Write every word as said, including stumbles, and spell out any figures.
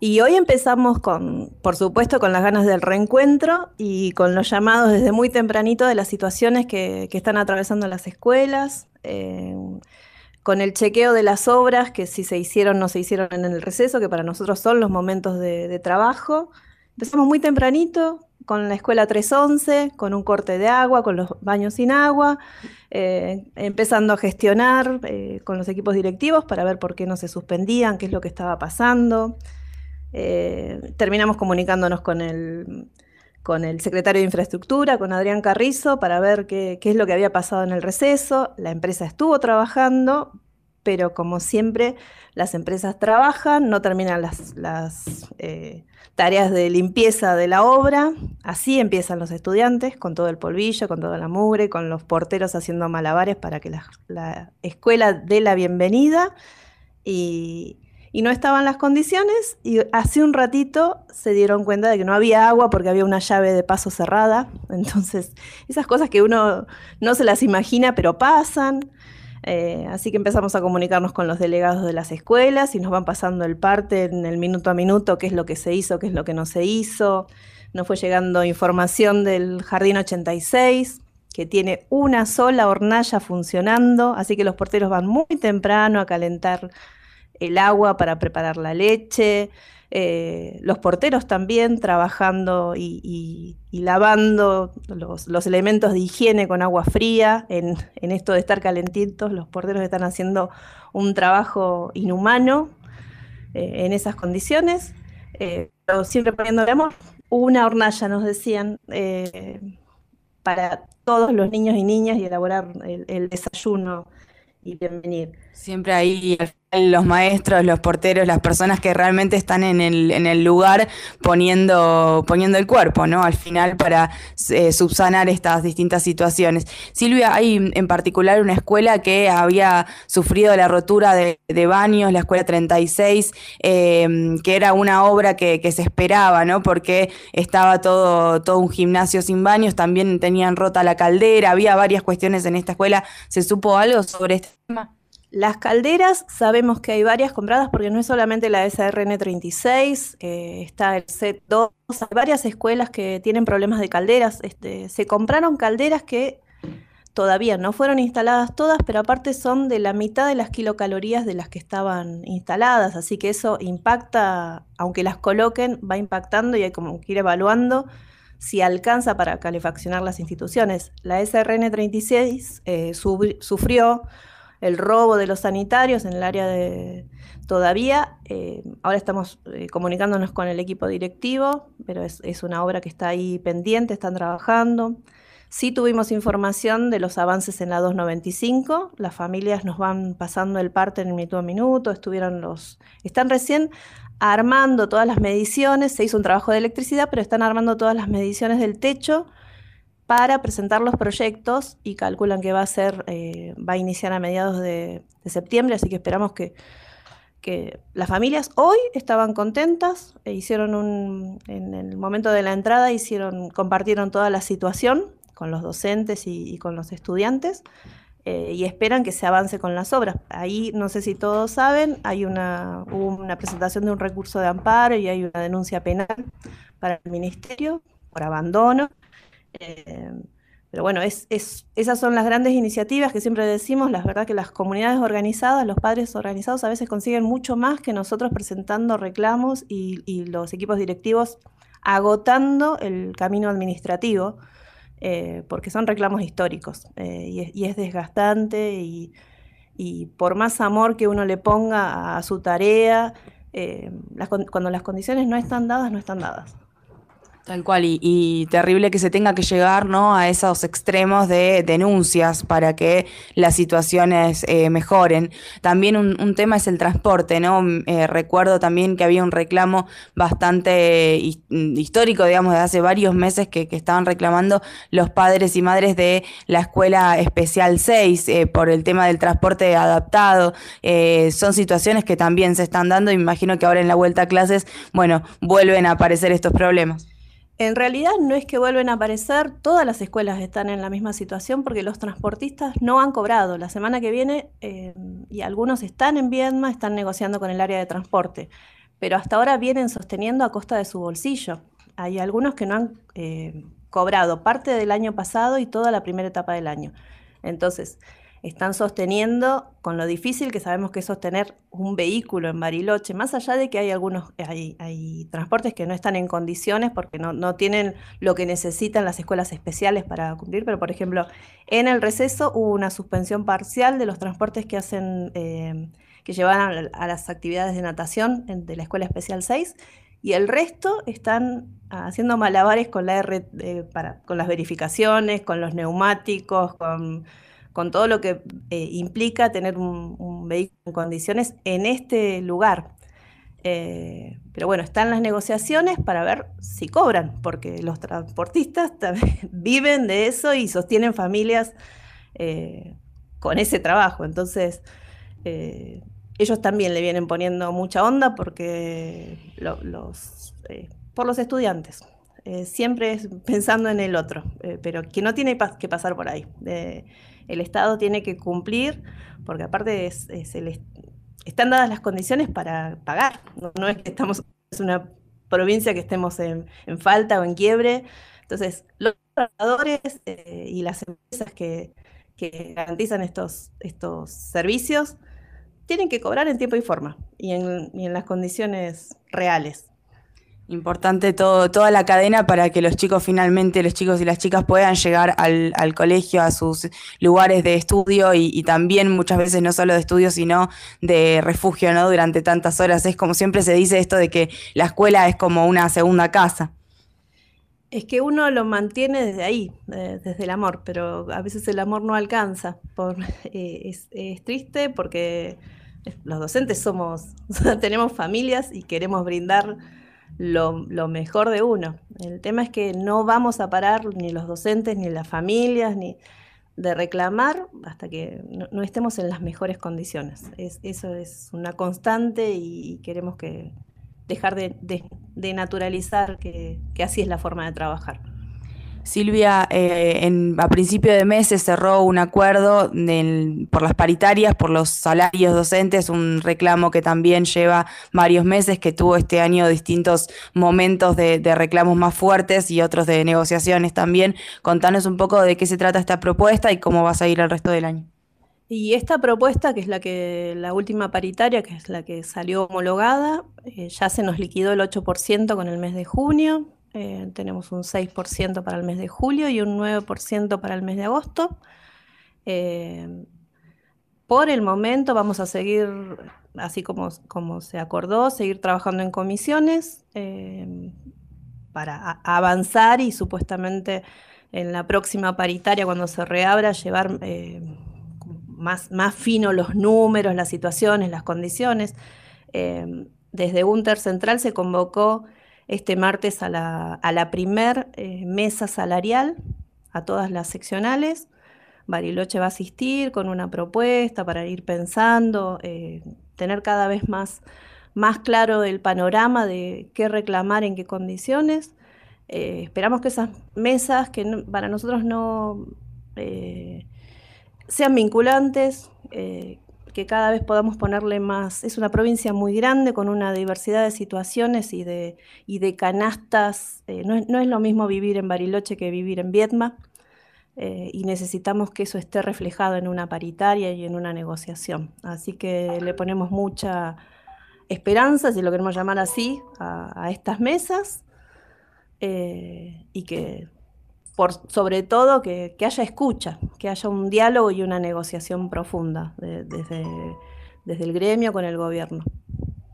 Y hoy empezamos con, por supuesto, con las ganas del reencuentro y con los llamados desde muy tempranito de las situaciones que, que están atravesando las escuelas, eh, con el chequeo de las obras, que si se hicieron o no se hicieron en el receso, que para nosotros son los momentos de, de trabajo. Empezamos muy tempranito con la escuela trescientos once, con un corte de agua, con los baños sin agua, eh, empezando a gestionar eh, con los equipos directivos para ver por qué no se suspendían, qué es lo que estaba pasando. Eh, terminamos comunicándonos con el, con el secretario de Infraestructura, con Adrián Carrizo, para ver qué, qué es lo que había pasado en el receso. La empresa estuvo trabajando, pero como siempre, las empresas trabajan, no terminan las, las eh, tareas de limpieza de la obra. Así empiezan los estudiantes, con todo el polvillo, con toda la mugre, con los porteros haciendo malabares para que la, la escuela dé la bienvenida. Y, y no estaban las condiciones, y hace un ratito se dieron cuenta de que no había agua porque había una llave de paso cerrada. Entonces, esas cosas que uno no se las imagina, pero pasan. Eh, así que empezamos a comunicarnos con los delegados de las escuelas y nos van pasando el parte en el minuto a minuto, qué es lo que se hizo, qué es lo que no se hizo. Nos fue llegando información del Jardín ochenta y seis, que tiene una sola hornalla funcionando, así que los porteros van muy temprano a calentar el agua para preparar la leche. Eh, los porteros también trabajando y, y, y lavando los, los elementos de higiene con agua fría. En, en esto de estar calentitos, los porteros están haciendo un trabajo inhumano eh, en esas condiciones, eh, pero siempre poniéndole amor. Una hornalla, nos decían, eh, para todos los niños y niñas, y elaborar el, el desayuno y bienvenir. Siempre ahí al final los maestros, los porteros, las personas que realmente están en el, en el lugar poniendo, poniendo el cuerpo, ¿no? Al final para eh, subsanar estas distintas situaciones. Silvia, hay en particular una escuela que había sufrido la rotura de, de baños, la escuela treinta y seis, eh, que era una obra que, que se esperaba, ¿no? Porque estaba todo, todo un gimnasio sin baños, también tenían rota la caldera, había varias cuestiones en esta escuela. ¿Se supo algo sobre este tema? Las calderas, sabemos que hay varias compradas porque no es solamente la S R N treinta y seis, eh, está el C E T dos, hay varias escuelas que tienen problemas de calderas. Este, se compraron calderas que todavía no fueron instaladas todas, pero aparte son de la mitad de las kilocalorías de las que estaban instaladas, así que eso impacta, aunque las coloquen, va impactando y hay como que ir evaluando si alcanza para calefaccionar las instituciones. La S R N treinta y seis eh, sub- sufrió el robo de los sanitarios en el área de todavía. Eh, ahora estamos eh, comunicándonos con el equipo directivo, pero es, es una obra que está ahí pendiente, están trabajando. Sí tuvimos información de los avances en la doscientos noventa y cinco, las familias nos van pasando el parte en minuto a minuto, estuvieron los, están recién armando todas las mediciones, se hizo un trabajo de electricidad, pero están armando todas las mediciones del techo para presentar los proyectos y calculan que va a ser, eh, va a iniciar a mediados de, de septiembre, así que esperamos que, que las familias hoy estaban contentas, e hicieron un, en el momento de la entrada hicieron, compartieron toda la situación con los docentes y, y con los estudiantes, eh, y esperan que se avance con las obras. Ahí, no sé si todos saben, hay una, hubo una presentación de un recurso de amparo y hay una denuncia penal para el ministerio por abandono. Eh, pero bueno, es, es, esas son las grandes iniciativas que siempre decimos. La verdad que las comunidades organizadas, los padres organizados a veces consiguen mucho más que nosotros presentando reclamos y, y los equipos directivos agotando el camino administrativo, eh, porque son reclamos históricos, eh, y, es, y es desgastante y, y por más amor que uno le ponga a, a su tarea, eh, las, cuando las condiciones no están dadas, no están dadas. Tal cual, y, y terrible que se tenga que llegar, ¿no?, a esos extremos de denuncias para que las situaciones eh, mejoren. También un, un tema es el transporte, ¿no? Eh, recuerdo también que había un reclamo bastante his- histórico, digamos, de hace varios meses que, que estaban reclamando los padres y madres de la Escuela Especial seis eh, por el tema del transporte adaptado. Eh, son situaciones que también se están dando y me imagino que ahora en la vuelta a clases, bueno, vuelven a aparecer estos problemas. En realidad no es que vuelven a aparecer, todas las escuelas están en la misma situación porque los transportistas no han cobrado. La semana que viene, eh, y algunos están en Viedma, están negociando con el área de transporte, pero hasta ahora vienen sosteniendo a costa de su bolsillo. Hay algunos que no han eh, cobrado parte del año pasado y toda la primera etapa del año. Entonces, están sosteniendo con lo difícil que sabemos que es sostener un vehículo en Bariloche, más allá de que hay algunos, hay, hay transportes que no están en condiciones porque no, no tienen lo que necesitan las escuelas especiales para cumplir, pero por ejemplo, en el receso hubo una suspensión parcial de los transportes que hacen, eh, que llevan a, a las actividades de natación en, de la Escuela Especial seis, y el resto están haciendo malabares con la R, eh, para, con las verificaciones, con los neumáticos, con con todo lo que eh, implica tener un, un vehículo en condiciones en este lugar. Eh, pero bueno, están las negociaciones para ver si cobran, porque los transportistas también viven de eso y sostienen familias eh, con ese trabajo. Entonces, eh, ellos también le vienen poniendo mucha onda porque lo, los, eh, por los estudiantes. Eh, siempre es pensando en el otro, eh, pero que no tiene pa que pasar por ahí. Eh, el Estado tiene que cumplir, porque aparte es, es el, están dadas las condiciones para pagar. No, no es que estamos, es una provincia que estemos en, en falta o en quiebre. Entonces, los trabajadores eh, y las empresas que, que garantizan estos, estos servicios tienen que cobrar en tiempo y forma y en, y en las condiciones reales. Importante todo, toda la cadena para que los chicos finalmente, los chicos y las chicas puedan llegar al, al colegio, a sus lugares de estudio y, y también muchas veces no solo de estudio, sino de refugio, ¿no? Durante tantas horas. Es como siempre se dice esto de que la escuela es como una segunda casa. Es que uno lo mantiene desde ahí, eh, desde el amor, pero a veces el amor no alcanza. Por, eh, es, es triste porque los docentes somos, tenemos familias y queremos brindar lo, lo mejor de uno. El tema es que no vamos a parar ni los docentes, ni las familias, ni de reclamar hasta que no, no estemos en las mejores condiciones. Es, eso es una constante y queremos que dejar de, de, de naturalizar que, que así es la forma de trabajar. Silvia, eh, en, a principio de mes se cerró un acuerdo del, por las paritarias, por los salarios docentes, un reclamo que también lleva varios meses, que tuvo este año distintos momentos de, de reclamos más fuertes y otros de negociaciones también. Contanos un poco de qué se trata esta propuesta y cómo va a seguir el resto del año. Y esta propuesta, que es la que la última paritaria, que es la que salió homologada, eh, ya se nos liquidó el ocho por ciento con el mes de junio. Eh, tenemos un seis por ciento para el mes de julio y un nueve por ciento para el mes de agosto. Eh, por el momento vamos a seguir, así como, como se acordó, seguir trabajando en comisiones eh, para a, avanzar y supuestamente en la próxima paritaria, cuando se reabra, llevar eh, más, más fino los números, las situaciones, las condiciones. Eh, desde UNTER Central se convocó este martes a la, a la primer eh, mesa salarial, a todas las seccionales. Bariloche va a asistir con una propuesta para ir pensando, eh, tener cada vez más, más claro el panorama de qué reclamar, en qué condiciones. Eh, esperamos que esas mesas, que no, para nosotros no eh, sean vinculantes, eh, que cada vez podamos ponerle más. Es una provincia muy grande con una diversidad de situaciones y de, y de canastas. Eh, no, es, no es lo mismo vivir en Bariloche que vivir en Viedma, eh, y necesitamos que eso esté reflejado en una paritaria y en una negociación. Así que le ponemos mucha esperanza, si lo queremos llamar así, a, a estas mesas, eh, y que por sobre todo que, que haya escucha, que haya un diálogo y una negociación profunda de, desde, desde el gremio con el gobierno.